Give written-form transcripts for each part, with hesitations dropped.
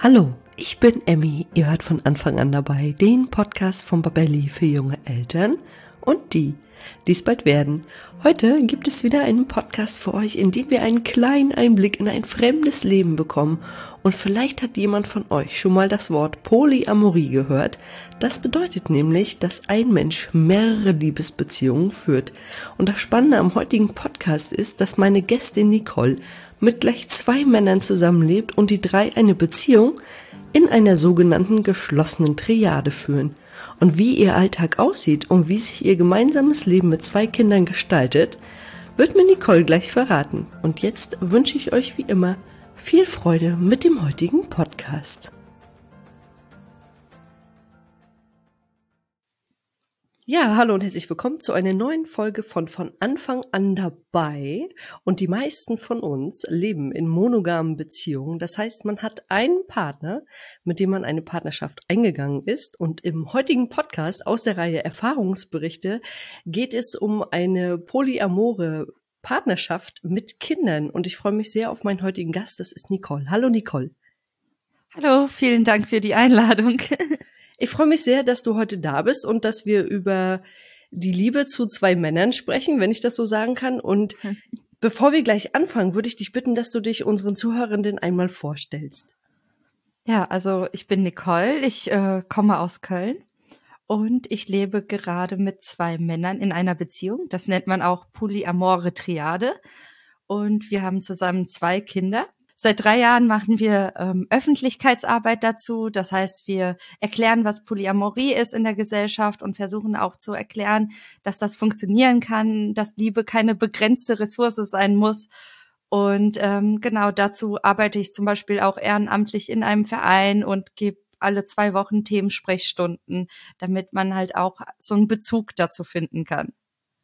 Hallo, ich bin Emmy. Ihr hört von Anfang an dabei den Podcast von Babelli für junge Eltern und die es bald werden. Heute gibt es wieder einen Podcast für euch, in dem wir einen kleinen Einblick in ein fremdes Leben bekommen. Und vielleicht hat jemand von euch schon mal das Wort Polyamorie gehört. Das bedeutet nämlich, dass ein Mensch mehrere Liebesbeziehungen führt. Und das Spannende am heutigen Podcast ist, dass meine Gästin Nicole mit gleich 2 Männern zusammenlebt und die 3 eine Beziehung in einer sogenannten geschlossenen Triade führen. Und wie ihr Alltag aussieht und wie sich ihr gemeinsames Leben mit 2 Kindern gestaltet, wird mir Nicole gleich verraten. Und jetzt wünsche ich euch wie immer viel Freude mit dem heutigen Podcast. Ja, hallo und herzlich willkommen zu einer neuen Folge von Anfang an dabei. Und die meisten von uns leben in monogamen Beziehungen. Das heißt, man hat einen Partner, mit dem man eine Partnerschaft eingegangen ist. Und im heutigen Podcast aus der Reihe Erfahrungsberichte geht es um eine polyamore Partnerschaft mit Kindern. Und ich freue mich sehr auf meinen heutigen Gast, das ist Nicole. Hallo Nicole. Hallo, vielen Dank für die Einladung. Ich freue mich sehr, dass du heute da bist und dass wir über die Liebe zu 2 Männern sprechen, wenn ich das so sagen kann. Und bevor wir gleich anfangen, würde ich dich bitten, dass du dich unseren Zuhörenden einmal vorstellst. Ja, also ich bin Nicole, ich komme aus Köln und ich lebe gerade mit 2 Männern in einer Beziehung. Das nennt man auch polyamore Triade. Und wir haben zusammen 2 Kinder. Seit 3 Jahren machen wir Öffentlichkeitsarbeit dazu. Das heißt, wir erklären, was Polyamorie ist in der Gesellschaft und versuchen auch zu erklären, dass das funktionieren kann, dass Liebe keine begrenzte Ressource sein muss. Und genau dazu arbeite ich zum Beispiel auch ehrenamtlich in einem Verein und gebe alle 2 Wochen Themensprechstunden, damit man halt auch so einen Bezug dazu finden kann.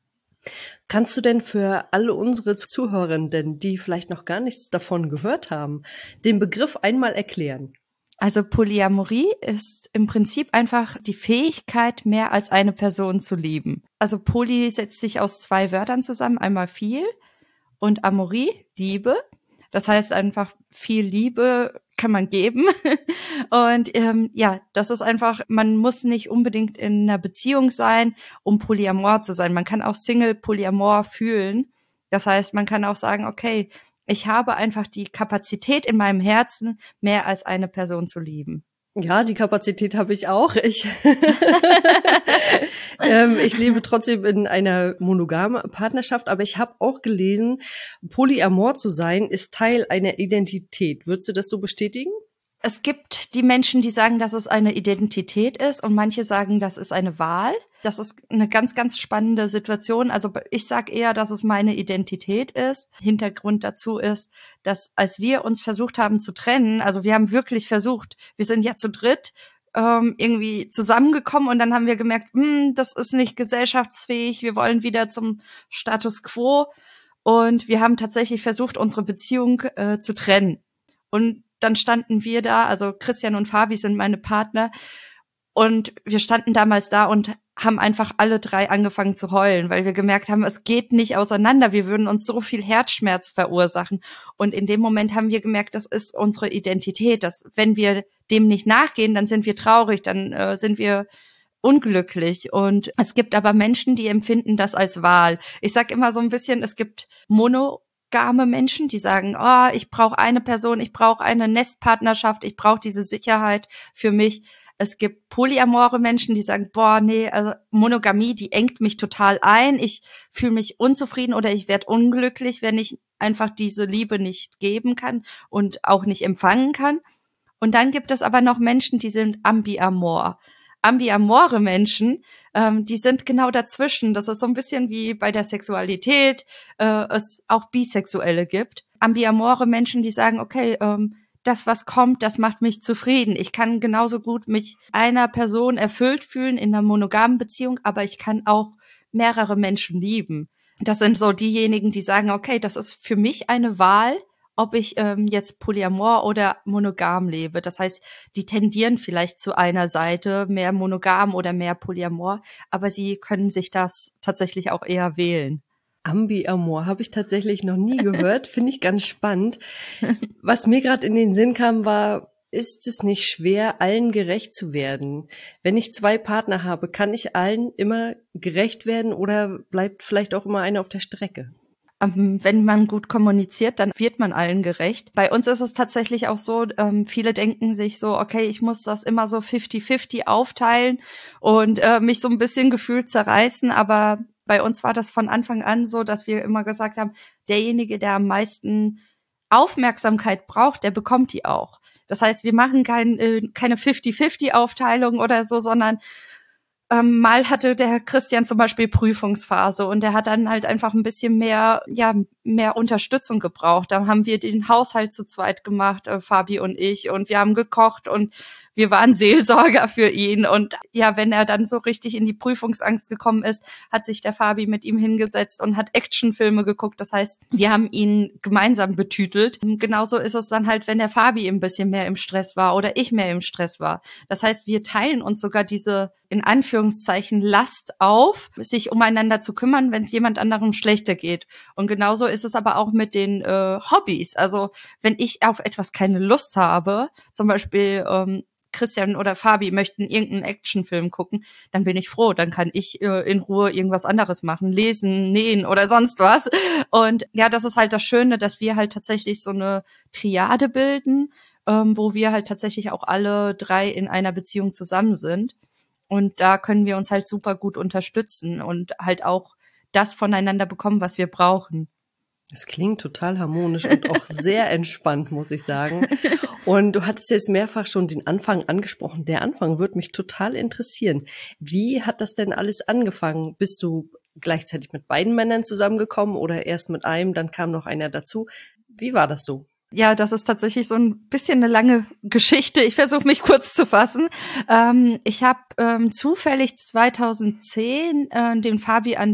Kannst du denn für alle unsere Zuhörenden, die vielleicht noch gar nichts davon gehört haben, den Begriff einmal erklären? Also Polyamorie ist im Prinzip einfach die Fähigkeit, mehr als eine Person zu lieben. Also Poly setzt sich aus 2 Wörtern zusammen, einmal viel und Amorie, Liebe. Das heißt einfach, viel Liebe kann man geben. Und ja, das ist einfach, man muss nicht unbedingt in einer Beziehung sein, um polyamor zu sein. Man kann auch Single polyamor fühlen. Das heißt, man kann auch sagen, okay, ich habe einfach die Kapazität in meinem Herzen, mehr als eine Person zu lieben. Ja, die Kapazität habe ich auch. Ich lebe trotzdem in einer monogamen Partnerschaft, aber ich habe auch gelesen, polyamor zu sein ist Teil einer Identität. Würdest du das so bestätigen? Es gibt die Menschen, die sagen, dass es eine Identität ist und manche sagen, das ist eine Wahl. Das ist eine ganz, ganz spannende Situation. Also ich sage eher, dass es meine Identität ist. Hintergrund dazu ist, dass als wir uns versucht haben zu trennen, also wir haben wirklich versucht, wir sind ja zu dritt irgendwie zusammengekommen und dann haben wir gemerkt, das ist nicht gesellschaftsfähig, wir wollen wieder zum Status quo und wir haben tatsächlich versucht, unsere Beziehung zu trennen. Und dann standen wir da, also Christian und Fabi sind meine Partner und wir standen damals da und haben einfach alle 3 angefangen zu heulen, weil wir gemerkt haben, es geht nicht auseinander, wir würden uns so viel Herzschmerz verursachen. Und in dem Moment haben wir gemerkt, das ist unsere Identität, dass wenn wir dem nicht nachgehen, dann sind wir traurig, dann sind wir unglücklich. Und es gibt aber Menschen, die empfinden das als Wahl. Ich sag immer so ein bisschen, es gibt monogame Menschen, die sagen, oh, ich brauche eine Person, ich brauche eine Nestpartnerschaft, ich brauche diese Sicherheit für mich. Es gibt polyamore Menschen, die sagen, boah, nee, also Monogamie, die engt mich total ein. Ich fühle mich unzufrieden oder ich werde unglücklich, wenn ich einfach diese Liebe nicht geben kann und auch nicht empfangen kann. Und dann gibt es aber noch Menschen, die sind ambiamor. Ambiamore Menschen, die sind genau dazwischen. Das ist so ein bisschen wie bei der Sexualität, es auch Bisexuelle gibt. Ambiamore Menschen, die sagen, okay, das, was kommt, das macht mich zufrieden. Ich kann genauso gut mich einer Person erfüllt fühlen in einer monogamen Beziehung, aber ich kann auch mehrere Menschen lieben. Das sind so diejenigen, die sagen, okay, das ist für mich eine Wahl, ob ich jetzt polyamor oder monogam lebe. Das heißt, die tendieren vielleicht zu einer Seite, mehr monogam oder mehr polyamor, aber sie können sich das tatsächlich auch eher wählen. Ambiamor habe ich tatsächlich noch nie gehört, finde ich ganz spannend. Was mir gerade in den Sinn kam, war, ist es nicht schwer, allen gerecht zu werden? Wenn ich 2 Partner habe, kann ich allen immer gerecht werden oder bleibt vielleicht auch immer einer auf der Strecke? Wenn man gut kommuniziert, dann wird man allen gerecht. Bei uns ist es tatsächlich auch so, viele denken sich so, okay, ich muss das immer so 50-50 aufteilen und mich so ein bisschen gefühlt zerreißen, aber bei uns war das von Anfang an so, dass wir immer gesagt haben, derjenige, der am meisten Aufmerksamkeit braucht, der bekommt die auch. Das heißt, wir machen keine 50-50-Aufteilung oder so, sondern mal hatte der Christian zum Beispiel Prüfungsphase und der hat dann halt einfach ein bisschen mehr Unterstützung gebraucht. Da haben wir den Haushalt zu zweit gemacht, Fabi und ich, und wir haben gekocht und wir waren Seelsorger für ihn. Und ja, wenn er dann so richtig in die Prüfungsangst gekommen ist, hat sich der Fabi mit ihm hingesetzt und hat Actionfilme geguckt. Das heißt, wir haben ihn gemeinsam betütelt. Und genauso ist es dann halt, wenn der Fabi ein bisschen mehr im Stress war oder ich mehr im Stress war. Das heißt, wir teilen uns sogar diese, in Anführungszeichen, Last auf, sich umeinander zu kümmern, wenn es jemand anderem schlechter geht. Und genauso ist es aber auch mit den Hobbys. Also wenn ich auf etwas keine Lust habe, zum Beispiel Christian oder Fabi möchten irgendeinen Actionfilm gucken, dann bin ich froh, dann kann ich in Ruhe irgendwas anderes machen, lesen, nähen oder sonst was. Und ja, das ist halt das Schöne, dass wir halt tatsächlich so eine Triade bilden, wo wir halt tatsächlich auch alle 3 in einer Beziehung zusammen sind. Und da können wir uns halt super gut unterstützen und halt auch das voneinander bekommen, was wir brauchen. Das klingt total harmonisch und auch sehr entspannt, muss ich sagen. Und du hattest jetzt mehrfach schon den Anfang angesprochen. Der Anfang würde mich total interessieren. Wie hat das denn alles angefangen? Bist du gleichzeitig mit beiden Männern zusammengekommen oder erst mit einem, dann kam noch einer dazu? Wie war das so? Ja, das ist tatsächlich so ein bisschen eine lange Geschichte. Ich versuche mich kurz zu fassen. Ich habe zufällig 2010 den Fabi an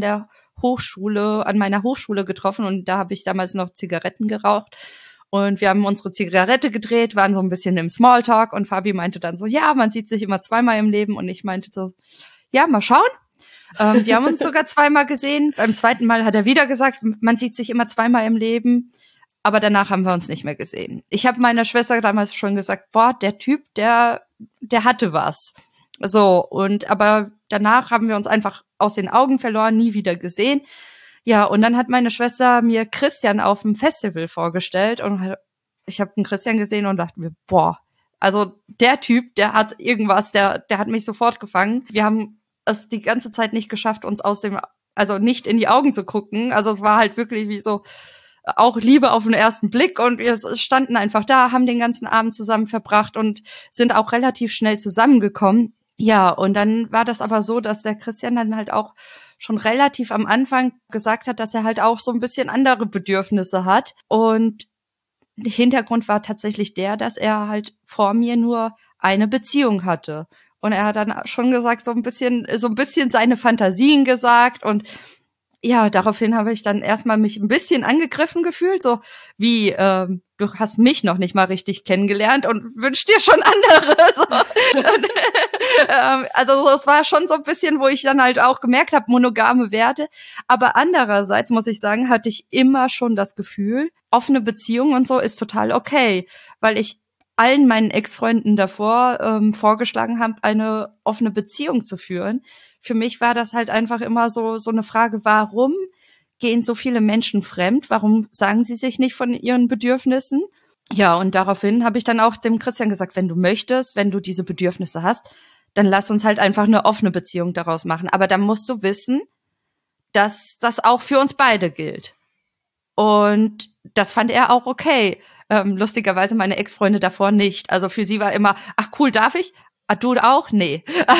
meiner Hochschule getroffen und da habe ich damals noch Zigaretten geraucht. Und wir haben unsere Zigarette gedreht, waren so ein bisschen im Smalltalk und Fabi meinte dann so, ja, man sieht sich immer 2-mal im Leben. Und ich meinte so, ja, mal schauen. Wir haben uns sogar 2-mal gesehen. Beim 2. Mal hat er wieder gesagt, man sieht sich immer 2-mal im Leben. Aber danach haben wir uns nicht mehr gesehen. Ich habe meiner Schwester damals schon gesagt, boah, der Typ, der hatte was. So, aber danach haben wir uns einfach aus den Augen verloren, nie wieder gesehen. Ja, und dann hat meine Schwester mir Christian auf dem Festival vorgestellt und ich habe den Christian gesehen und dachte mir, boah, also der Typ, der hat irgendwas, der hat mich sofort gefangen. Wir haben es die ganze Zeit nicht geschafft, uns also nicht in die Augen zu gucken. Also es war halt wirklich wie so auch Liebe auf den ersten Blick und wir standen einfach da, haben den ganzen Abend zusammen verbracht und sind auch relativ schnell zusammengekommen. Ja, und dann war das aber so, dass der Christian dann halt auch schon relativ am Anfang gesagt hat, dass er halt auch so ein bisschen andere Bedürfnisse hat. Und Hintergrund war tatsächlich der, dass er halt vor mir nur eine Beziehung hatte. Und er hat dann schon gesagt, so ein bisschen seine Fantasien gesagt und ja, daraufhin habe ich dann erstmal mich ein bisschen angegriffen gefühlt, so wie, du hast mich noch nicht mal richtig kennengelernt und wünschst dir schon andere. So. Und, also es war schon so ein bisschen, wo ich dann halt auch gemerkt habe, monogame Werte. Aber andererseits muss ich sagen, hatte ich immer schon das Gefühl, offene Beziehung und so ist total okay, weil ich allen meinen Ex-Freunden davor vorgeschlagen habe, eine offene Beziehung zu führen. Für mich war das halt einfach immer so eine Frage, warum gehen so viele Menschen fremd? Warum sagen sie sich nicht von ihren Bedürfnissen? Ja, und daraufhin habe ich dann auch dem Christian gesagt, wenn du möchtest, wenn du diese Bedürfnisse hast, dann lass uns halt einfach eine offene Beziehung daraus machen. Aber dann musst du wissen, dass das auch für uns beide gilt. Und das fand er auch okay. Lustigerweise meine Ex-Freunde davor nicht. Also für sie war immer, ach cool, darf ich? Ah, du auch? Nee.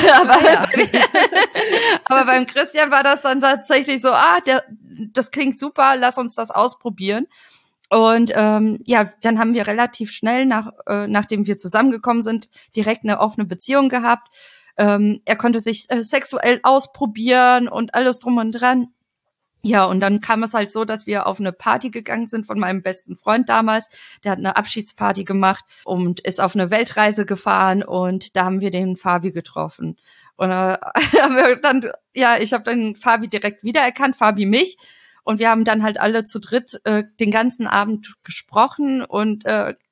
Aber beim Christian war das dann tatsächlich so, das klingt super, lass uns das ausprobieren. Und ja, dann haben wir relativ schnell, nachdem wir zusammengekommen sind, direkt eine offene Beziehung gehabt. Er konnte sich sexuell ausprobieren und alles drum und dran. Ja, und dann kam es halt so, dass wir auf eine Party gegangen sind von meinem besten Freund damals. Der hat eine Abschiedsparty gemacht und ist auf eine Weltreise gefahren und da haben wir den Fabi getroffen. Und haben wir dann, ja, ich habe dann Fabi direkt wiedererkannt, Fabi mich. Und wir haben dann halt alle zu dritt den ganzen Abend gesprochen und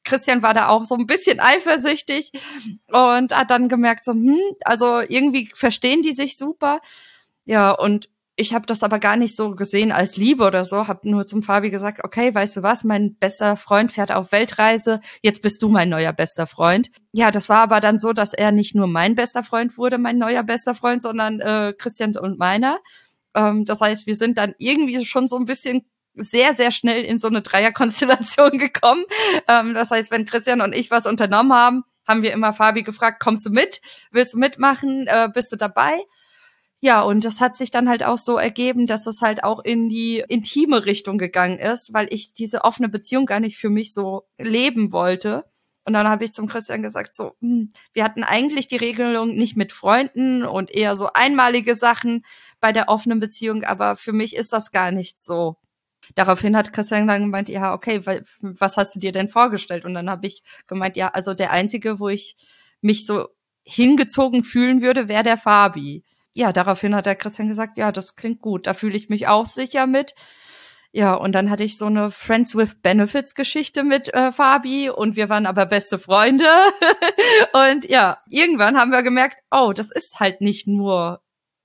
Christian war da auch so ein bisschen eifersüchtig und hat dann gemerkt, so, also irgendwie verstehen die sich super. Ja, und ich habe das aber gar nicht so gesehen als Liebe oder so, habe nur zum Fabi gesagt, okay, weißt du was, mein bester Freund fährt auf Weltreise, jetzt bist du mein neuer bester Freund. Ja, das war aber dann so, dass er nicht nur mein bester Freund wurde, mein neuer bester Freund, sondern Christian und meiner. Das heißt, wir sind dann irgendwie schon so ein bisschen sehr, sehr schnell in so eine Dreierkonstellation gekommen. Das heißt, wenn Christian und ich was unternommen haben, haben wir immer Fabi gefragt, kommst du mit? Willst du mitmachen? Bist du dabei? Ja, und das hat sich dann halt auch so ergeben, dass es halt auch in die intime Richtung gegangen ist, weil ich diese offene Beziehung gar nicht für mich so leben wollte. Und dann habe ich zum Christian gesagt, so, wir hatten eigentlich die Regelung nicht mit Freunden und eher so einmalige Sachen bei der offenen Beziehung, aber für mich ist das gar nicht so. Daraufhin hat Christian dann gemeint, ja, okay, was hast du dir denn vorgestellt? Und dann habe ich gemeint, ja, also der Einzige, wo ich mich so hingezogen fühlen würde, wäre der Fabi. Ja, daraufhin hat der Christian gesagt, ja, das klingt gut, da fühle ich mich auch sicher mit. Ja, und dann hatte ich so eine Friends with Benefits Geschichte mit Fabi und wir waren aber beste Freunde. Und ja, irgendwann haben wir gemerkt, oh, das ist halt nicht nur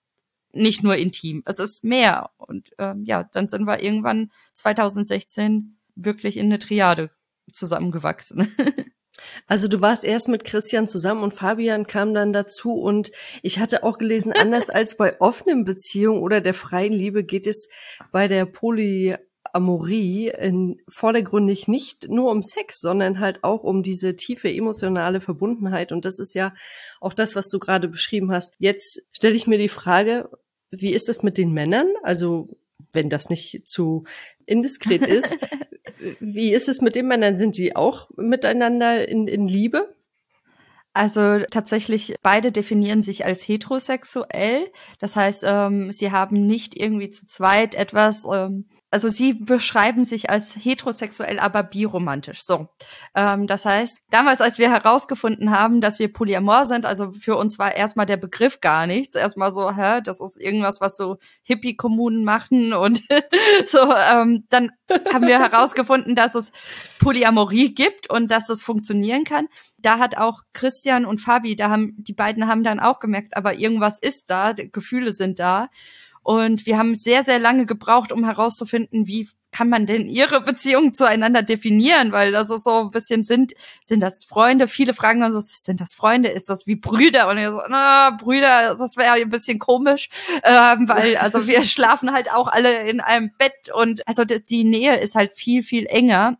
intim, es ist mehr. Und ja, dann sind wir irgendwann 2016 wirklich in eine Triade zusammengewachsen. Also du warst erst mit Christian zusammen und Fabian kam dann dazu und ich hatte auch gelesen, anders als bei offenen Beziehungen oder der freien Liebe geht es bei der Polyamorie vordergründig nicht nur um Sex, sondern halt auch um diese tiefe emotionale Verbundenheit und das ist ja auch das, was du gerade beschrieben hast. Jetzt stelle ich mir die Frage, wie ist es mit den Männern? Also wenn das nicht zu indiskret ist, wie ist es mit den Männern? Sind die auch miteinander in Liebe? Also tatsächlich, beide definieren sich als heterosexuell. Das heißt, sie haben nicht irgendwie zu zweit etwas, also sie beschreiben sich als heterosexuell, aber biromantisch. So, das heißt, damals, als wir herausgefunden haben, dass wir polyamor sind, also für uns war erstmal der Begriff gar nichts. Erstmal so, das ist irgendwas, was so Hippie-Kommunen machen und so. Dann haben wir herausgefunden, dass es Polyamorie gibt und dass das funktionieren kann. Da hat auch Christian und Fabi, die beiden haben dann auch gemerkt, aber irgendwas ist da, Gefühle sind da. Und wir haben sehr, sehr lange gebraucht, um herauszufinden, wie kann man denn ihre Beziehung zueinander definieren, weil das ist so ein bisschen, sind das Freunde? Viele fragen dann so, sind das Freunde? Ist das wie Brüder? Und ich so, Brüder, das wäre ein bisschen komisch, weil also wir schlafen halt auch alle in einem Bett und also die Nähe ist halt viel, viel enger.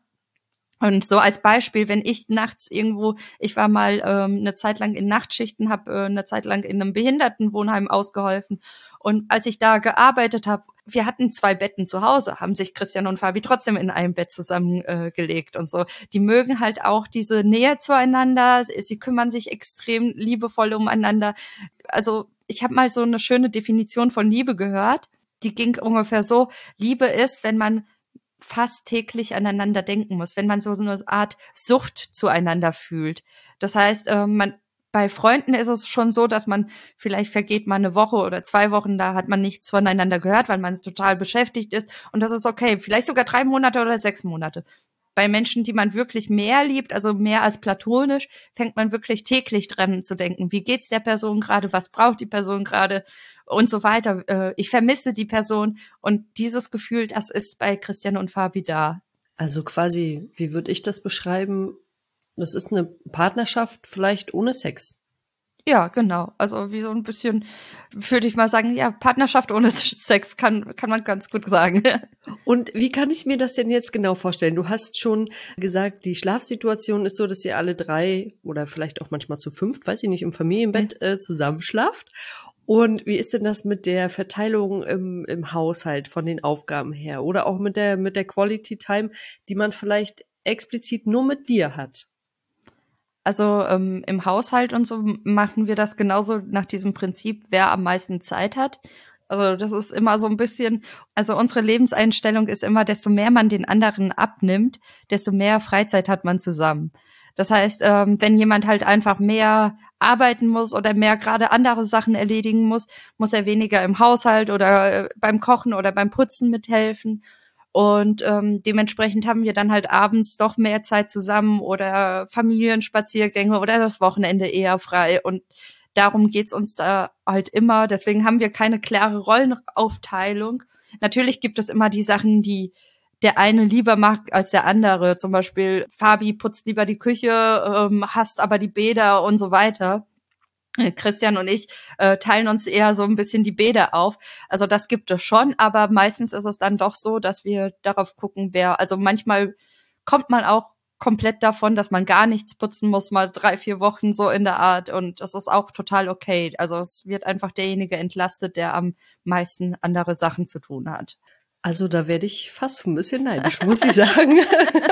Und so als Beispiel, wenn ich nachts irgendwo, ich war mal eine Zeit lang in Nachtschichten, habe eine Zeit lang in einem Behindertenwohnheim ausgeholfen. Und als ich da gearbeitet habe, wir hatten 2 Betten zu Hause, haben sich Christian und Fabi trotzdem in einem Bett zusammengelegt und so. Die mögen halt auch diese Nähe zueinander. Sie kümmern sich extrem liebevoll umeinander. Also ich habe mal so eine schöne Definition von Liebe gehört. Die ging ungefähr so: Liebe ist, wenn man fast täglich aneinander denken muss, wenn man so eine Art Sucht zueinander fühlt. Das heißt, bei Freunden ist es schon so, dass man vielleicht vergeht mal eine Woche oder 2 Wochen, da hat man nichts voneinander gehört, weil man total beschäftigt ist und das ist okay, vielleicht sogar 3 Monate oder 6 Monate. Bei Menschen, die man wirklich mehr liebt, also mehr als platonisch, fängt man wirklich täglich dran zu denken. Wie geht's der Person gerade? Was braucht die Person gerade? Und so weiter. Ich vermisse die Person. Und dieses Gefühl, das ist bei Christian und Fabi da. Also quasi, wie würde ich das beschreiben? Das ist eine Partnerschaft vielleicht ohne Sex. Ja, genau. Also wie so ein bisschen, würde ich mal sagen, ja, Partnerschaft ohne Sex kann man ganz gut sagen. Und wie kann ich mir das denn jetzt genau vorstellen? Du hast schon gesagt, die Schlafsituation ist so, dass ihr alle 3 oder vielleicht auch manchmal zu 5, weiß ich nicht, im Familienbett zusammenschlaft. Und wie ist denn das mit der Verteilung im Haushalt von den Aufgaben her? Oder auch mit der Quality Time, die man vielleicht explizit nur mit dir hat? Also im Haushalt und so machen wir das genauso nach diesem Prinzip, wer am meisten Zeit hat. Also das ist immer so ein bisschen, also unsere Lebenseinstellung ist immer, desto mehr man den anderen abnimmt, desto mehr Freizeit hat man zusammen. Das heißt, wenn jemand halt einfach mehr arbeiten muss oder mehr gerade andere Sachen erledigen muss, muss er weniger im Haushalt oder beim Kochen oder beim Putzen mithelfen. Und dementsprechend haben wir dann halt abends doch mehr Zeit zusammen oder Familienspaziergänge oder das Wochenende eher frei. Und darum geht's uns da halt immer. Deswegen haben wir keine klare Rollenaufteilung. Natürlich gibt es immer die Sachen, die der eine lieber mag als der andere. Zum Beispiel Fabi putzt lieber die Küche, hasst aber die Bäder und so weiter. Christian und ich teilen uns eher so ein bisschen die Bäder auf. Also das gibt es schon, aber meistens ist es dann doch so, dass wir darauf gucken, also manchmal kommt man auch komplett davon, dass man gar nichts putzen muss, mal 3-4 Wochen so in der Art, und das ist auch total okay. Also es wird einfach derjenige entlastet, der am meisten andere Sachen zu tun hat. Also da werde ich fast ein bisschen neidisch, muss ich sagen.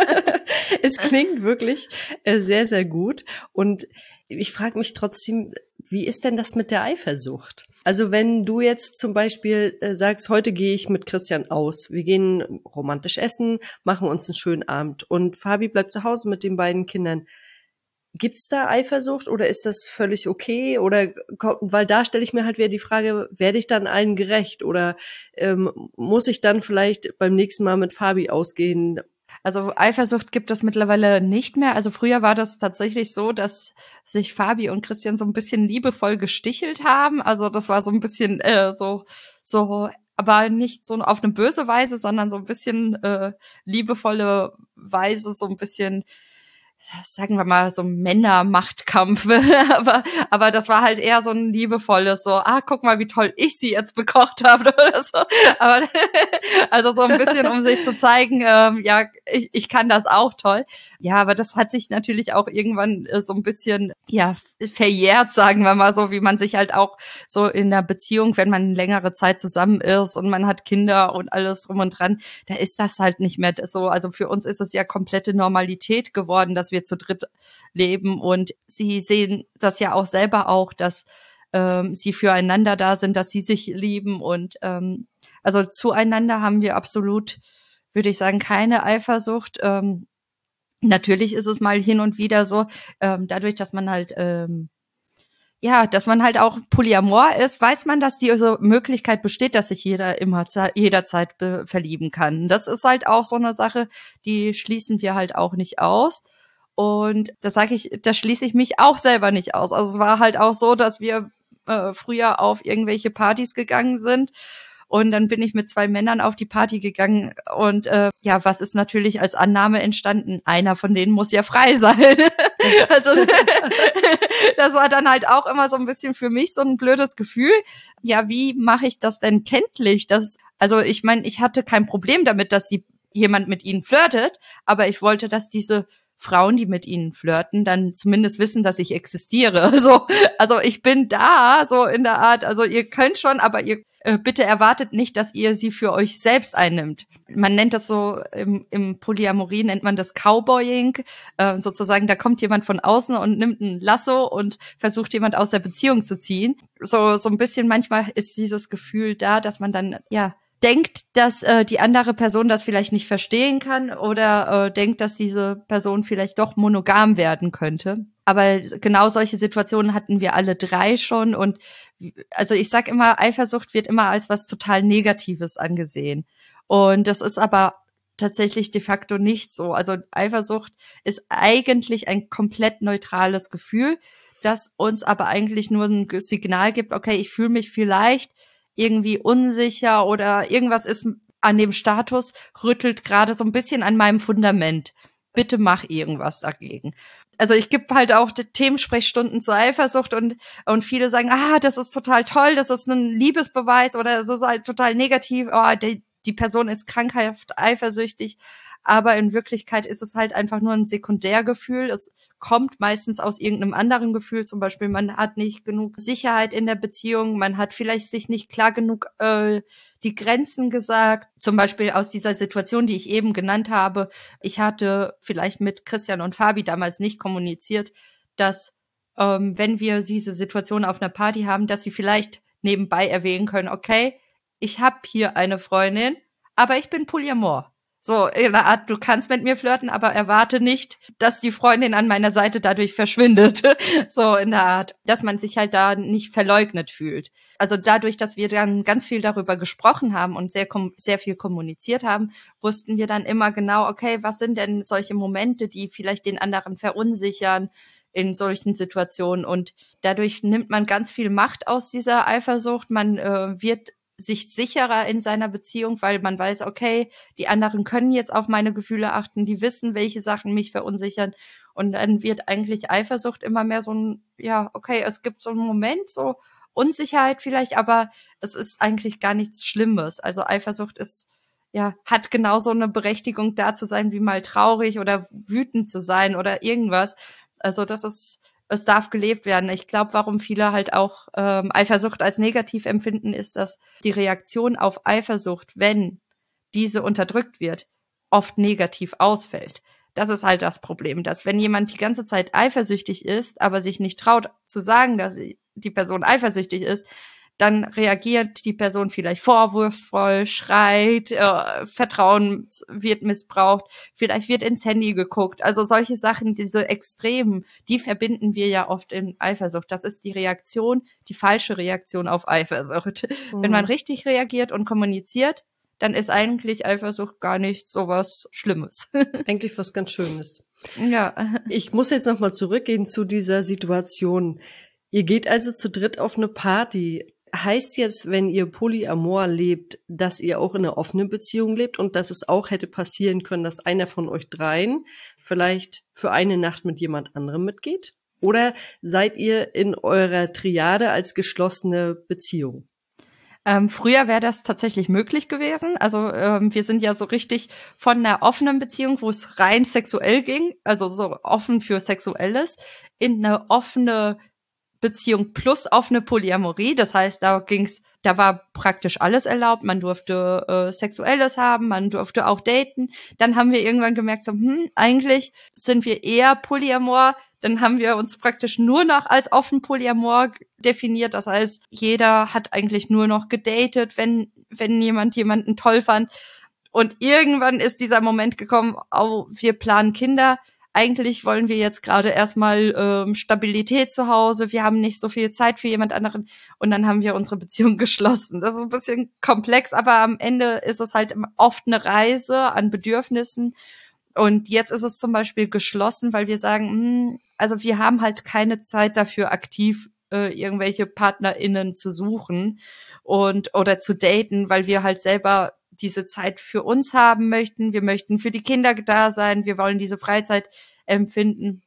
Es klingt wirklich sehr, sehr gut. Und ich frage mich trotzdem, wie ist denn das mit der Eifersucht? Also wenn du jetzt zum Beispiel sagst, heute gehe ich mit Christian aus, wir gehen romantisch essen, machen uns einen schönen Abend und Fabi bleibt zu Hause mit den beiden Kindern. Gibt's da Eifersucht oder ist das völlig okay? Oder weil da stelle ich mir halt wieder die Frage, werde ich dann allen gerecht oder muss ich dann vielleicht beim nächsten Mal mit Fabi ausgehen? Also Eifersucht gibt es mittlerweile nicht mehr. Also früher war das tatsächlich so, dass sich Fabi und Christian so ein bisschen liebevoll gestichelt haben. Also das war so ein bisschen so, aber nicht so auf eine böse Weise, sondern so ein bisschen liebevolle Weise, so ein bisschen, sagen wir mal, so Männermachtkampf. aber das war halt eher so ein liebevolles, so, guck mal, wie toll ich sie jetzt bekocht habe oder so. Aber also so ein bisschen, um sich zu zeigen, ja, ich kann das auch toll. Ja, aber das hat sich natürlich auch irgendwann so ein bisschen, ja, verjährt, sagen wir mal so, wie man sich halt auch so in der Beziehung, wenn man längere Zeit zusammen ist und man hat Kinder und alles drum und dran, da ist das halt nicht mehr so. Also für uns ist es ja komplette Normalität geworden, dass wir zu dritt leben, und sie sehen das ja auch selber auch, dass sie füreinander da sind, dass sie sich lieben, und also zueinander haben wir absolut, würde ich sagen, keine Eifersucht. Natürlich ist es mal hin und wieder so, dadurch, dass man halt ja, dass man halt auch Polyamor ist, weiß man, dass diese Möglichkeit besteht, dass sich jeder immer jederzeit verlieben kann. Das ist halt auch so eine Sache, die schließen wir halt auch nicht aus. Und da schließe ich mich auch selber nicht aus. Also es war halt auch so, dass wir früher auf irgendwelche Partys gegangen sind. Und dann bin ich mit 2 Männern auf die Party gegangen, und ja, was ist natürlich als Annahme entstanden? Einer von denen muss ja frei sein. Also das war dann halt auch immer so ein bisschen für mich so ein blödes Gefühl. Ja, wie mache ich das denn kenntlich? Also ich meine, ich hatte kein Problem damit, dass jemand mit ihnen flirtet, aber ich wollte, dass diese Frauen, die mit ihnen flirten, dann zumindest wissen, dass ich existiere. Also ich bin da, so in der Art, also ihr könnt schon, aber ihr bitte erwartet nicht, dass ihr sie für euch selbst einnimmt. Man nennt das so, im Polyamorie nennt man das Cowboying, sozusagen, da kommt jemand von außen und nimmt ein Lasso und versucht jemand aus der Beziehung zu ziehen. So ein bisschen manchmal ist dieses Gefühl da, dass man dann, ja, denkt, dass die andere Person das vielleicht nicht verstehen kann oder denkt, dass diese Person vielleicht doch monogam werden könnte. Aber genau solche Situationen hatten wir alle 3 schon, und also ich sag immer, Eifersucht wird immer als was total Negatives angesehen. Und das ist aber tatsächlich de facto nicht so. Also Eifersucht ist eigentlich ein komplett neutrales Gefühl, das uns aber eigentlich nur ein Signal gibt, okay, ich fühle mich vielleicht irgendwie unsicher oder irgendwas ist an dem Status, rüttelt gerade so ein bisschen an meinem Fundament. Bitte mach irgendwas dagegen. Also ich gebe halt auch Themensprechstunden zur Eifersucht, und viele sagen, das ist total toll, das ist ein Liebesbeweis, oder es ist halt total negativ, die Person ist krankhaft eifersüchtig. Aber in Wirklichkeit ist es halt einfach nur ein Sekundärgefühl. Es kommt meistens aus irgendeinem anderen Gefühl. Zum Beispiel, man hat nicht genug Sicherheit in der Beziehung, man hat vielleicht sich nicht klar genug die Grenzen gesagt. Zum Beispiel aus dieser Situation, die ich eben genannt habe. Ich hatte vielleicht mit Christian und Fabi damals nicht kommuniziert, dass wenn wir diese Situation auf einer Party haben, dass sie vielleicht nebenbei erwähnen können, okay, ich habe hier eine Freundin, aber ich bin Polyamor. So in der Art, du kannst mit mir flirten, aber erwarte nicht, dass die Freundin an meiner Seite dadurch verschwindet. So in der Art, dass man sich halt da nicht verleugnet fühlt. Also dadurch, dass wir dann ganz viel darüber gesprochen haben und sehr viel kommuniziert haben, wussten wir dann immer genau, okay, was sind denn solche Momente, die vielleicht den anderen verunsichern in solchen Situationen. Und dadurch nimmt man ganz viel Macht aus dieser Eifersucht. Man wird sich sicherer in seiner Beziehung, weil man weiß, okay, die anderen können jetzt auf meine Gefühle achten, die wissen, welche Sachen mich verunsichern. Und dann wird eigentlich Eifersucht immer mehr so ein, ja, okay, es gibt so einen Moment, so Unsicherheit vielleicht, aber es ist eigentlich gar nichts Schlimmes. Also Eifersucht ist, ja, hat genauso eine Berechtigung, da zu sein, wie mal traurig oder wütend zu sein oder irgendwas. Also es darf gelebt werden. Ich glaube, warum viele halt auch Eifersucht als negativ empfinden, ist, dass die Reaktion auf Eifersucht, wenn diese unterdrückt wird, oft negativ ausfällt. Das ist halt das Problem, dass wenn jemand die ganze Zeit eifersüchtig ist, aber sich nicht traut zu sagen, dass die Person eifersüchtig ist, dann reagiert die Person vielleicht vorwurfsvoll, schreit, Vertrauen wird missbraucht, vielleicht wird ins Handy geguckt. Also solche Sachen, diese Extremen, die verbinden wir ja oft in Eifersucht. Das ist die Reaktion, die falsche Reaktion auf Eifersucht. Wenn man richtig reagiert und kommuniziert, dann ist eigentlich Eifersucht gar nicht so was Schlimmes. Eigentlich was ganz Schönes. Ja. Ich muss jetzt nochmal zurückgehen zu dieser Situation. Ihr geht also zu dritt auf eine Party. Heißt jetzt, wenn ihr Polyamor lebt, dass ihr auch in einer offenen Beziehung lebt und dass es auch hätte passieren können, dass einer von euch dreien vielleicht für eine Nacht mit jemand anderem mitgeht? Oder seid ihr in eurer Triade als geschlossene Beziehung? Früher wäre das tatsächlich möglich gewesen. Also wir sind ja so richtig von einer offenen Beziehung, wo es rein sexuell ging, also so offen für Sexuelles, in eine offene Beziehung plus offene Polyamorie. Das heißt, da war praktisch alles erlaubt. Man durfte Sexuelles haben, man durfte auch daten. Dann haben wir irgendwann gemerkt, so, eigentlich sind wir eher Polyamor. Dann haben wir uns praktisch nur noch als offen Polyamor definiert. Das heißt, jeder hat eigentlich nur noch gedatet, wenn jemand jemanden toll fand. Und irgendwann ist dieser Moment gekommen, oh, wir planen Kinder. Eigentlich wollen wir jetzt gerade erstmal Stabilität zu Hause. Wir haben nicht so viel Zeit für jemand anderen. Und dann haben wir unsere Beziehung geschlossen. Das ist ein bisschen komplex, aber am Ende ist es halt oft eine Reise an Bedürfnissen. Und jetzt ist es zum Beispiel geschlossen, weil wir sagen, also wir haben halt keine Zeit dafür, aktiv irgendwelche PartnerInnen zu suchen oder zu daten, weil wir halt selber diese Zeit für uns haben möchten. Wir möchten für die Kinder da sein. Wir wollen diese Freizeit empfinden.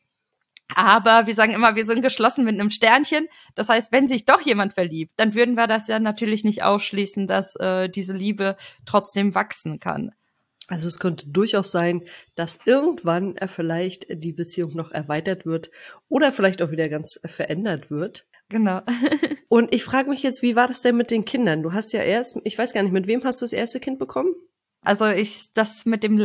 Aber wir sagen immer, wir sind geschlossen mit einem Sternchen. Das heißt, wenn sich doch jemand verliebt, dann würden wir das ja natürlich nicht ausschließen, dass diese Liebe trotzdem wachsen kann. Also es könnte durchaus sein, dass irgendwann vielleicht die Beziehung noch erweitert wird oder vielleicht auch wieder ganz verändert wird. Genau. Und ich frage mich jetzt, wie war das denn mit den Kindern? Du hast ja ich weiß gar nicht, mit wem hast du das erste Kind bekommen? Also das mit dem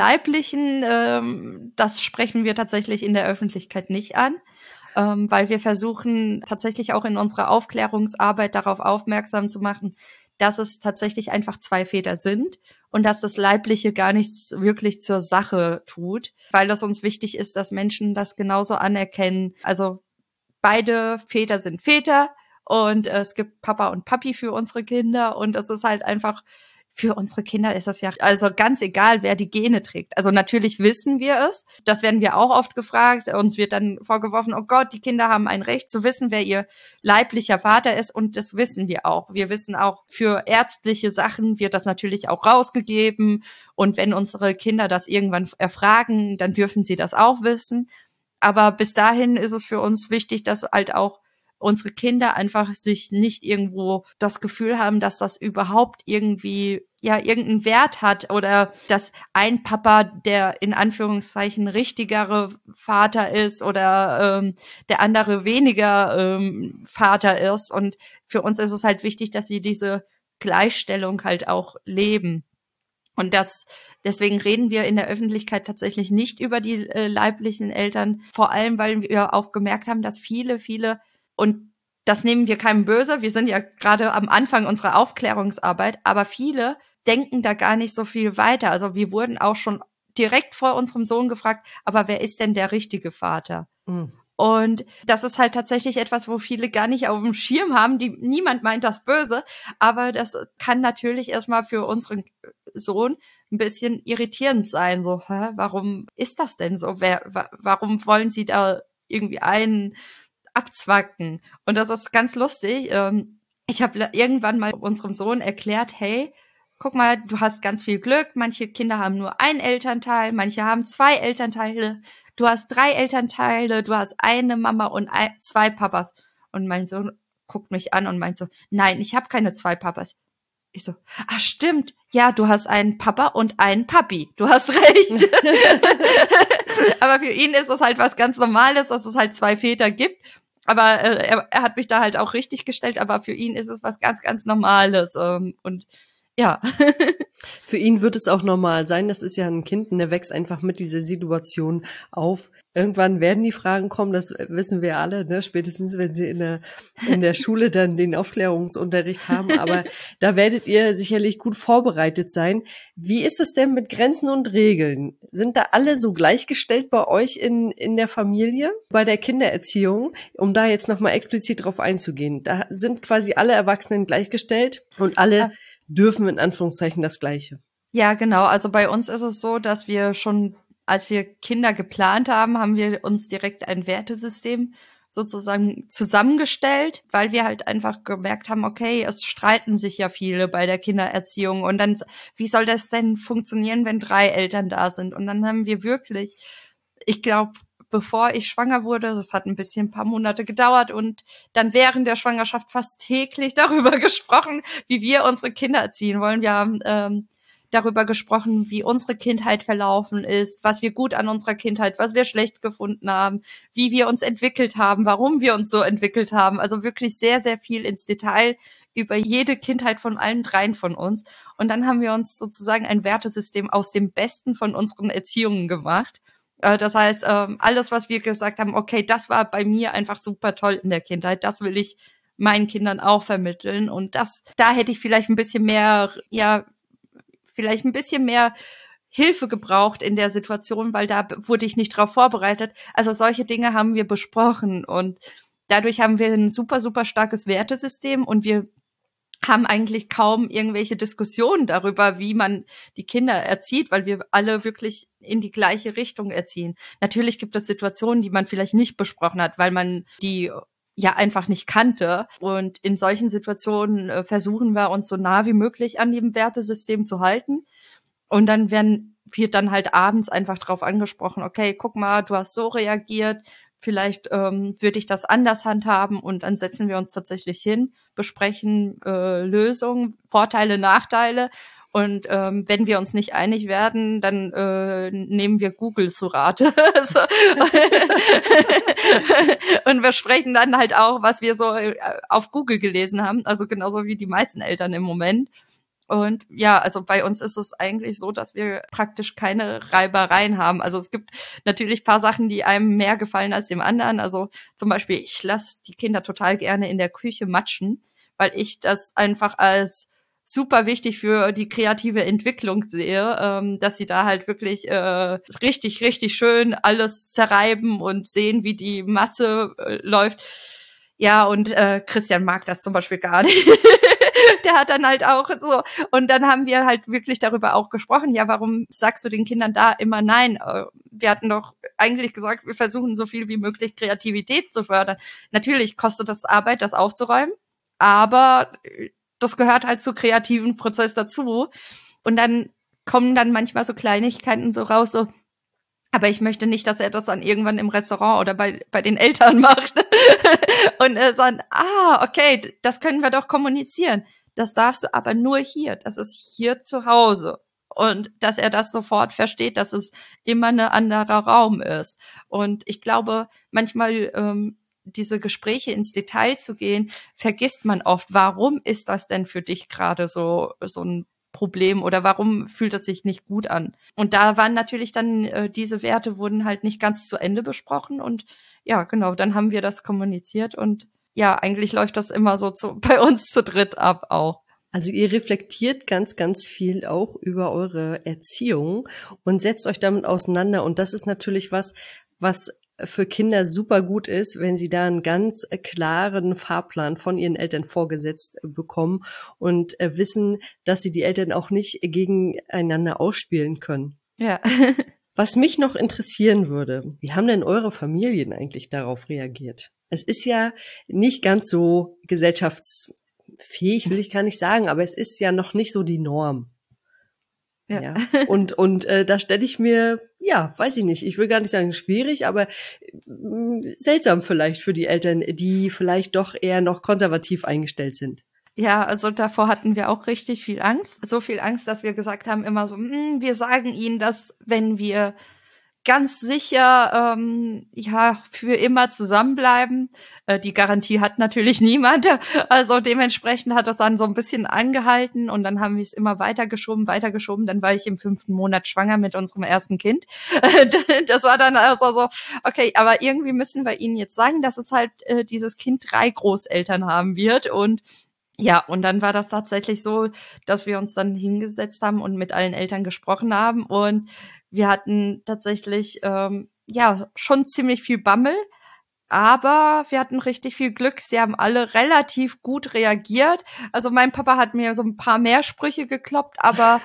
Leiblichen, das sprechen wir tatsächlich in der Öffentlichkeit nicht an, weil wir versuchen tatsächlich auch in unserer Aufklärungsarbeit darauf aufmerksam zu machen, dass es tatsächlich einfach zwei Väter sind und dass das Leibliche gar nichts wirklich zur Sache tut, weil das uns wichtig ist, dass Menschen das genauso anerkennen. Also beide Väter sind Väter und es gibt Papa und Papi für unsere Kinder und es ist halt einfach, für unsere Kinder ist das ja also ganz egal, wer die Gene trägt. Also natürlich wissen wir es, das werden wir auch oft gefragt. Uns wird dann vorgeworfen, oh Gott, die Kinder haben ein Recht zu wissen, wer ihr leiblicher Vater ist und das wissen wir auch. Wir wissen auch, für ärztliche Sachen wird das natürlich auch rausgegeben und wenn unsere Kinder das irgendwann erfragen, dann dürfen sie das auch wissen. Aber bis dahin ist es für uns wichtig, dass halt auch unsere Kinder einfach sich nicht irgendwo das Gefühl haben, dass das überhaupt irgendwie ja irgendeinen Wert hat oder dass ein Papa der in Anführungszeichen richtigere Vater ist oder der andere weniger Vater ist. Und für uns ist es halt wichtig, dass sie diese Gleichstellung halt auch leben. Und deswegen reden wir in der Öffentlichkeit tatsächlich nicht über die leiblichen Eltern, vor allem, weil wir auch gemerkt haben, dass viele, und das nehmen wir keinem böse, wir sind ja gerade am Anfang unserer Aufklärungsarbeit, aber viele denken da gar nicht so viel weiter. Also wir wurden auch schon direkt vor unserem Sohn gefragt, aber wer ist denn der richtige Vater? Mhm. Und das ist halt tatsächlich etwas, wo viele gar nicht auf dem Schirm haben. Niemand meint das böse, aber das kann natürlich erstmal für unseren Sohn ein bisschen irritierend sein. So, warum ist das denn so? Warum wollen sie da irgendwie einen abzwacken? Und das ist ganz lustig. Ich habe irgendwann mal unserem Sohn erklärt, hey, guck mal, du hast ganz viel Glück. Manche Kinder haben nur einen Elternteil, manche haben 2 Elternteile. Du hast 3 Elternteile, du hast eine Mama und 2 Papas. Und mein Sohn guckt mich an und meint so, nein, ich habe keine 2 Papas. Ich so, ach stimmt, ja, du hast einen Papa und einen Papi. Du hast recht. Aber für ihn ist es halt was ganz Normales, dass es halt 2 Väter gibt. Aber er hat mich da halt auch richtig gestellt, aber für ihn ist es was ganz, ganz Normales. Und ja. Für ihn wird es auch normal sein. Das ist ja ein Kind und der wächst einfach mit dieser Situation auf. Irgendwann werden die Fragen kommen, das wissen wir alle, ne? Spätestens, wenn sie in der Schule dann den Aufklärungsunterricht haben. Aber da werdet ihr sicherlich gut vorbereitet sein. Wie ist es denn mit Grenzen und Regeln? Sind da alle so gleichgestellt bei euch in der Familie? Bei der Kindererziehung, um da jetzt nochmal explizit drauf einzugehen. Da sind quasi alle Erwachsenen gleichgestellt und alle dürfen in Anführungszeichen das Gleiche. Ja, genau. Also bei uns ist es so, dass wir schon, als wir Kinder geplant haben, haben wir uns direkt ein Wertesystem sozusagen zusammengestellt, weil wir halt einfach gemerkt haben, okay, es streiten sich ja viele bei der Kindererziehung und dann, wie soll das denn funktionieren, wenn 3 Eltern da sind? Und dann haben wir wirklich, ich glaube, bevor ich schwanger wurde, das hat ein paar Monate gedauert und dann während der Schwangerschaft fast täglich darüber gesprochen, wie wir unsere Kinder erziehen wollen. Wir haben darüber gesprochen, wie unsere Kindheit verlaufen ist, was wir gut an unserer Kindheit, was wir schlecht gefunden haben, wie wir uns entwickelt haben, warum wir uns so entwickelt haben. Also wirklich sehr, sehr viel ins Detail über jede Kindheit von allen 3 von uns. Und dann haben wir uns sozusagen ein Wertesystem aus dem Besten von unseren Erziehungen gemacht. Das heißt, alles, was wir gesagt haben, okay, das war bei mir einfach super toll in der Kindheit, das will ich meinen Kindern auch vermitteln. Und da hätte ich vielleicht ein bisschen mehr, vielleicht ein bisschen mehr Hilfe gebraucht in der Situation, weil da wurde ich nicht drauf vorbereitet. Also solche Dinge haben wir besprochen und dadurch haben wir ein super, super starkes Wertesystem und wir haben eigentlich kaum irgendwelche Diskussionen darüber, wie man die Kinder erzieht, weil wir alle wirklich in die gleiche Richtung erziehen. Natürlich gibt es Situationen, die man vielleicht nicht besprochen hat, weil man die ja einfach nicht kannte. Und in solchen Situationen versuchen wir uns so nah wie möglich an dem Wertesystem zu halten. Und dann werden wir dann halt abends einfach drauf angesprochen, okay, guck mal, du hast so reagiert, vielleicht würde ich das anders handhaben und dann setzen wir uns tatsächlich hin, besprechen Lösungen, Vorteile, Nachteile und wenn wir uns nicht einig werden, dann nehmen wir Google zu Rate. So. Und wir sprechen dann halt auch, was wir so auf Google gelesen haben, also genauso wie die meisten Eltern im Moment. Und ja, also bei uns ist es eigentlich so, dass wir praktisch keine Reibereien haben. Also es gibt natürlich paar Sachen, die einem mehr gefallen als dem anderen. Also zum Beispiel, ich lasse die Kinder total gerne in der Küche matschen, weil ich das einfach als super wichtig für die kreative Entwicklung sehe, dass sie da halt wirklich richtig, richtig schön alles zerreiben und sehen, wie die Masse läuft. Ja, und Christian mag das zum Beispiel gar nicht. Der hat dann halt auch so, und dann haben wir halt wirklich darüber auch gesprochen, ja, warum sagst du den Kindern da immer nein? Wir hatten doch eigentlich gesagt, wir versuchen so viel wie möglich Kreativität zu fördern. Natürlich kostet das Arbeit, das aufzuräumen, aber das gehört halt zu kreativen Prozess dazu. Und dann kommen dann manchmal so Kleinigkeiten so raus, so, aber ich möchte nicht, dass er das dann irgendwann im Restaurant oder bei den Eltern macht. Und sagen, okay, das können wir doch kommunizieren. Das darfst du aber nur hier. Das ist hier zu Hause. Und dass er das sofort versteht, dass es immer ein anderer Raum ist. Und ich glaube, manchmal diese Gespräche ins Detail zu gehen, vergisst man oft, warum ist das denn für dich gerade so ein Problem oder warum fühlt es sich nicht gut an? Und da waren natürlich dann diese Werte wurden halt nicht ganz zu Ende besprochen und ja, genau, dann haben wir das kommuniziert und ja, eigentlich läuft das immer so bei uns zu dritt ab auch. Also ihr reflektiert ganz, ganz viel auch über eure Erziehung und setzt euch damit auseinander. Und das ist natürlich was für Kinder super gut ist, wenn sie da einen ganz klaren Fahrplan von ihren Eltern vorgesetzt bekommen und wissen, dass sie die Eltern auch nicht gegeneinander ausspielen können. Ja. Was mich noch interessieren würde, wie haben denn eure Familien eigentlich darauf reagiert? Es ist ja nicht ganz so gesellschaftsfähig, will ich gar nicht sagen, aber es ist ja noch nicht so die Norm. Ja. Und da stelle ich mir, ja, weiß ich nicht, ich will gar nicht sagen schwierig, aber seltsam vielleicht für die Eltern, die vielleicht doch eher noch konservativ eingestellt sind. Ja, also davor hatten wir auch richtig viel Angst. So viel Angst, dass wir gesagt haben immer so, wir sagen ihnen das, wenn wir ganz sicher für immer zusammenbleiben. Die Garantie hat natürlich niemand. Also dementsprechend hat das dann so ein bisschen angehalten und dann haben wir es immer weitergeschoben. Dann war ich im 5. Monat schwanger mit unserem ersten Kind. Das war dann also so, okay, aber irgendwie müssen wir ihnen jetzt sagen, dass es halt dieses Kind 3 Großeltern haben wird und ja, und dann war das tatsächlich so, dass wir uns dann hingesetzt haben und mit allen Eltern gesprochen haben und wir hatten tatsächlich schon ziemlich viel Bammel, aber wir hatten richtig viel Glück. Sie haben alle relativ gut reagiert. Also mein Papa hat mir so ein paar mehr Sprüche gekloppt, aber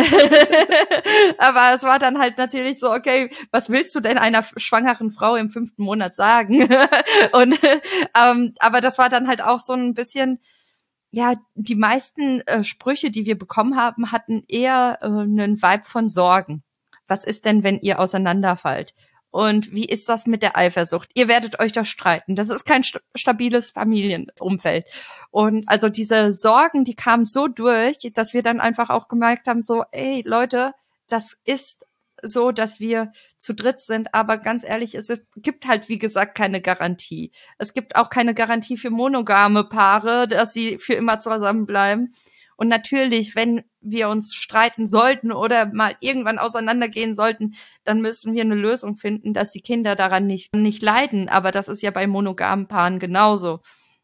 aber es war dann halt natürlich so, okay, was willst du denn einer schwangeren Frau im 5. Monat sagen? Und aber das war dann halt auch so ein bisschen. Ja, die meisten Sprüche, die wir bekommen haben, hatten eher einen Vibe von Sorgen. Was ist denn, wenn ihr auseinanderfallt? Und wie ist das mit der Eifersucht? Ihr werdet euch doch streiten. Das ist kein stabiles Familienumfeld. Und also diese Sorgen, die kamen so durch, dass wir dann einfach auch gemerkt haben, so, ey Leute, das ist so, dass wir zu dritt sind, aber ganz ehrlich, es gibt halt, wie gesagt, keine Garantie. Es gibt auch keine Garantie für monogame Paare, dass sie für immer zusammenbleiben. Und natürlich, wenn wir uns streiten sollten oder mal irgendwann auseinandergehen sollten, dann müssen wir eine Lösung finden, dass die Kinder daran nicht leiden. Aber das ist ja bei monogamen Paaren genauso.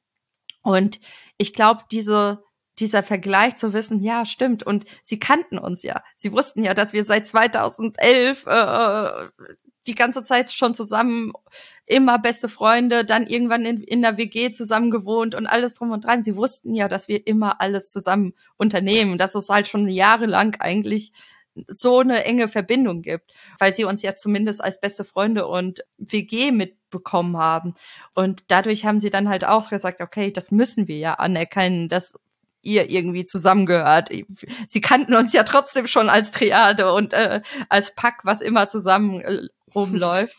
Und ich glaube, dieser Vergleich zu wissen, ja, stimmt, und sie kannten uns ja. Sie wussten ja, dass wir seit 2011 die ganze Zeit schon zusammen, immer beste Freunde, dann irgendwann in der WG zusammen gewohnt und alles drum und dran. Sie wussten ja, dass wir immer alles zusammen unternehmen, dass es halt schon jahrelang eigentlich so eine enge Verbindung gibt, weil sie uns ja zumindest als beste Freunde und WG mitbekommen haben. Und dadurch haben sie dann halt auch gesagt, okay, das müssen wir ja anerkennen, dass ihr irgendwie zusammengehört. Sie kannten uns ja trotzdem schon als Triade und als Pack, was immer zusammen rumläuft.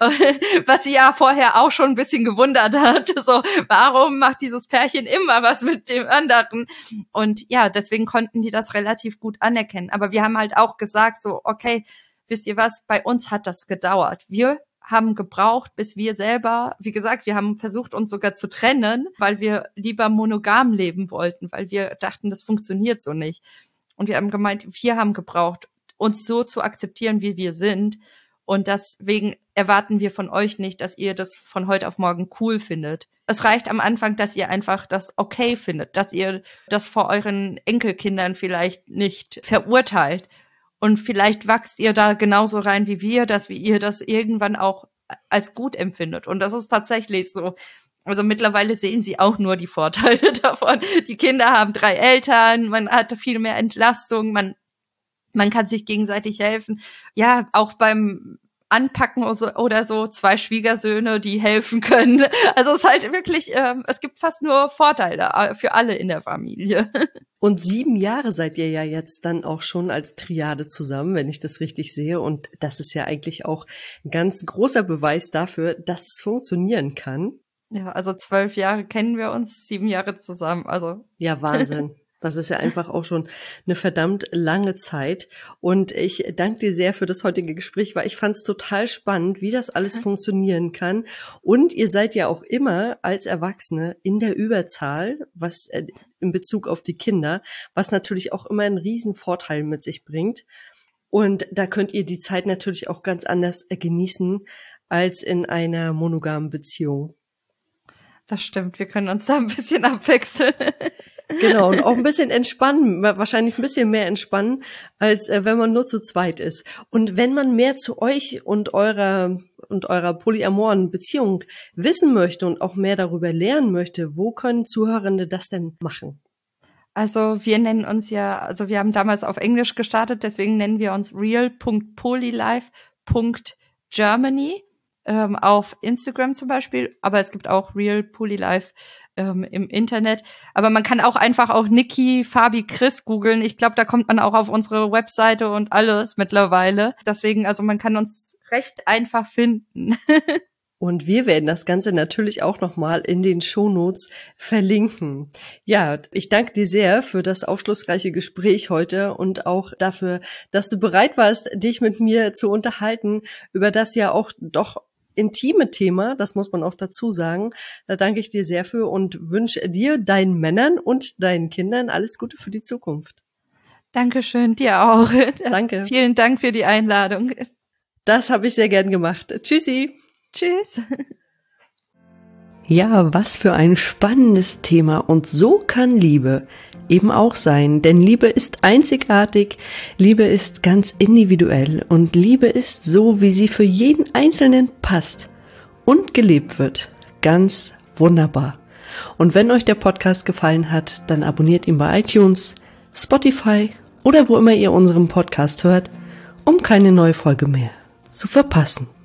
Was sie ja vorher auch schon ein bisschen gewundert hat. So, warum macht dieses Pärchen immer was mit dem anderen? Und ja, deswegen konnten die das relativ gut anerkennen. Aber wir haben halt auch gesagt, so, okay, wisst ihr was, bei uns hat das gedauert. Wir haben gebraucht, bis wir selber, wie gesagt, wir haben versucht, uns sogar zu trennen, weil wir lieber monogam leben wollten, weil wir dachten, das funktioniert so nicht. Und wir haben gemeint, wir haben gebraucht, uns so zu akzeptieren, wie wir sind. Und deswegen erwarten wir von euch nicht, dass ihr das von heute auf morgen cool findet. Es reicht am Anfang, dass ihr einfach das okay findet, dass ihr das vor euren Enkelkindern vielleicht nicht verurteilt. Und vielleicht wachst ihr da genauso rein wie wir, dass ihr das irgendwann auch als gut empfindet. Und das ist tatsächlich so. Also mittlerweile sehen sie auch nur die Vorteile davon. Die Kinder haben 3 Eltern, man hat viel mehr Entlastung, man kann sich gegenseitig helfen. Ja, auch beim Anpacken oder so 2 Schwiegersöhne, die helfen können. Also es ist halt wirklich, es gibt fast nur Vorteile für alle in der Familie. Und 7 Jahre seid ihr ja jetzt dann auch schon als Triade zusammen, wenn ich das richtig sehe. Und das ist ja eigentlich auch ein ganz großer Beweis dafür, dass es funktionieren kann. Ja, also 12 Jahre kennen wir uns, 7 Jahre zusammen, also. Ja, Wahnsinn. Das ist ja einfach auch schon eine verdammt lange Zeit. Und ich danke dir sehr für das heutige Gespräch, weil ich fand es total spannend, wie das alles funktionieren kann. Und ihr seid ja auch immer als Erwachsene in der Überzahl, was in Bezug auf die Kinder, was natürlich auch immer einen riesen Vorteil mit sich bringt. Und da könnt ihr die Zeit natürlich auch ganz anders genießen als in einer monogamen Beziehung. Das stimmt, wir können uns da ein bisschen abwechseln. Genau, und auch ein bisschen entspannen, wahrscheinlich ein bisschen mehr entspannen, als wenn man nur zu zweit ist. Und wenn man mehr zu euch und eurer polyamoren Beziehung wissen möchte und auch mehr darüber lernen möchte, wo können Zuhörende das denn machen? Also wir nennen uns wir haben damals auf Englisch gestartet, deswegen nennen wir uns real.polylife.germany auf Instagram zum Beispiel, aber es gibt auch Real Polylife im Internet. Aber man kann auch einfach auch Niki, Fabi, Chris googeln. Ich glaube, da kommt man auch auf unsere Webseite und alles mittlerweile. Deswegen, also man kann uns recht einfach finden. Und wir werden das Ganze natürlich auch nochmal in den Shownotes verlinken. Ja, ich danke dir sehr für das aufschlussreiche Gespräch heute und auch dafür, dass du bereit warst, dich mit mir zu unterhalten über das ja auch doch intime Thema, das muss man auch dazu sagen. Da danke ich dir sehr für und wünsche dir, deinen Männern und deinen Kindern alles Gute für die Zukunft. Dankeschön, dir auch. Danke. Vielen Dank für die Einladung. Das habe ich sehr gern gemacht. Tschüssi. Tschüss. Ja, was für ein spannendes Thema. Und so kann Liebe eben auch sein. Denn Liebe ist einzigartig, Liebe ist ganz individuell und Liebe ist so, wie sie für jeden Einzelnen passt und gelebt wird. Ganz wunderbar. Und wenn euch der Podcast gefallen hat, dann abonniert ihn bei iTunes, Spotify oder wo immer ihr unseren Podcast hört, um keine neue Folge mehr zu verpassen.